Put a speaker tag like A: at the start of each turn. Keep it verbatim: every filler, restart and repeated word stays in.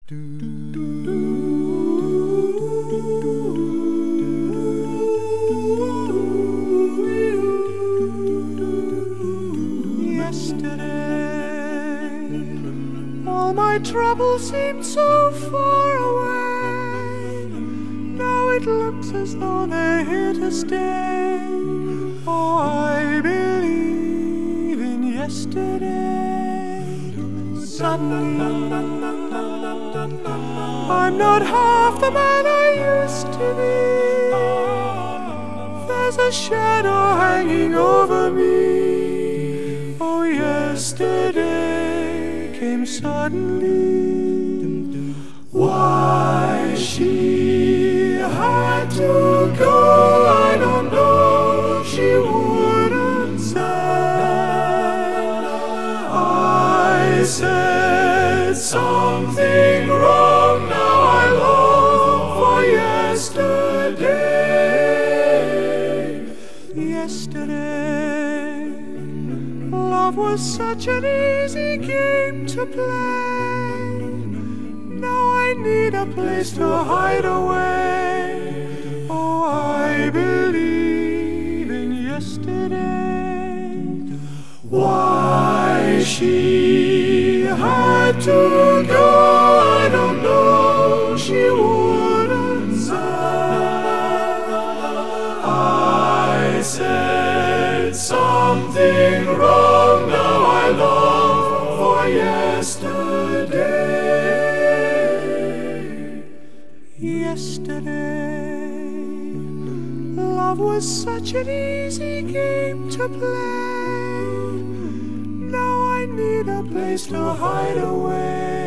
A: Yesterday, all my troubles seemed so far away. Now it looks as though they're here to stay. Oh, I believe in yesterday. Suddenly, I'm not half the man I used to be. There's a shadow hanging over me. Oh, yesterday came suddenly. Why she had to go, I don't know. She wouldn't say. I said something wrong. Now I long for yesterday. Yesterday, love was such an easy game to play. Now I need a place to hide away. Oh, I believe in yesterday. Why she had to go, I don't know. She wouldn't say. I said something wrong. Now I long for yesterday. Yesterday, love was such an easy game to play. Now I need a place to hide away.